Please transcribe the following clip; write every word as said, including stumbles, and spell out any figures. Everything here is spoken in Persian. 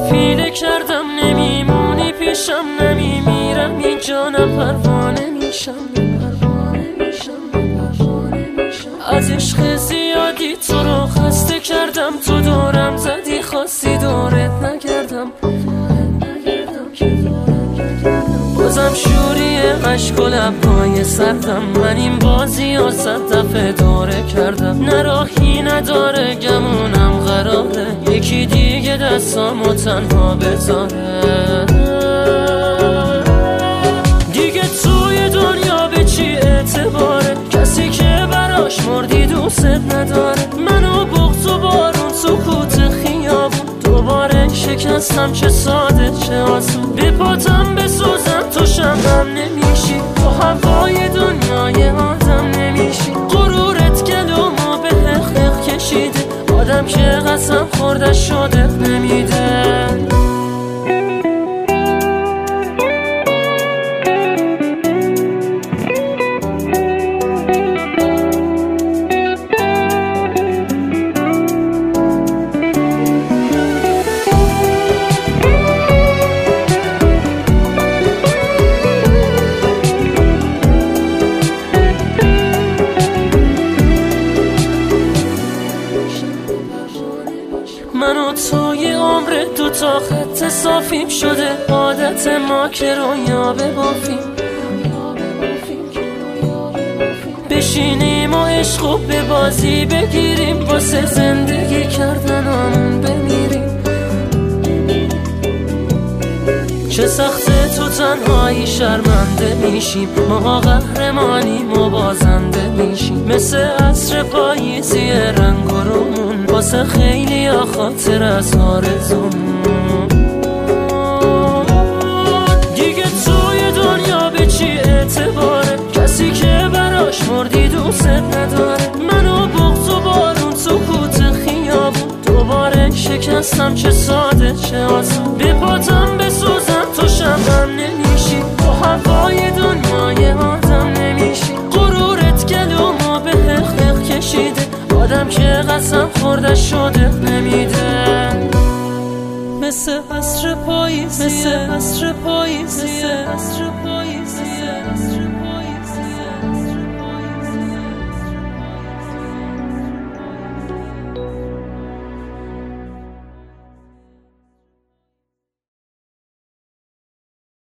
ازت پیله کردم نمیمونی پیشم، نمیمیرم اینجا نه پروانه میشم، از عشق زیادی تو رو خسته کردم، تو دورم زدی خواستی دورت نگردم، بازم شوری عشق و لبهای سردم، من این بازی ها صد دفعه دوره کردم، نه راهی نداره گمونم قراره یکی دیگه دستامو تنها بذاره، دیگه توی دنیا به چی اعتباره کسی که براش مردی دوست نداره، منو بغض و بارون سکوت خیابون دوباره شکستم، چه ساده چه آسون به پاتم بسوزم تو شمعم نمیشی، تو هوای دنیای آدم نمیشی، غرورت گلومو به حق حق کشیده، آدم که قسم خورده شده نمیده. من و توی عمر دو تا خط صافیم شده، عادت ما که رویا ببافیم، بشینیم و عشقو به بازی بگیریم، واسه زندگی کردنامون بمیریم، چه سخته تو تنهایی شرمنده میشیم، ما قهرمانیم و بازنده میشیم، مثل عصر پاییزی رنگ و رومون، واسه خیلی ها خاطر از آرزومون، دیگه توی دنیا به چی اعتباره کسی که براش مردی دوست نداره، منو بغض و بارون سکوت خیابون دوباره شکستم، چه ساده چه آسون به پاتم بسوزم تو شمعم نمیشی، تو هوای دنیای آدم نمیشی، غرورت گلومو به حق حق کشیده، آدم که قسم خورده شده نمیده، مثل عصر پاییزیه، مثل عصر پاییزیه، مثل عصر پاییزیه.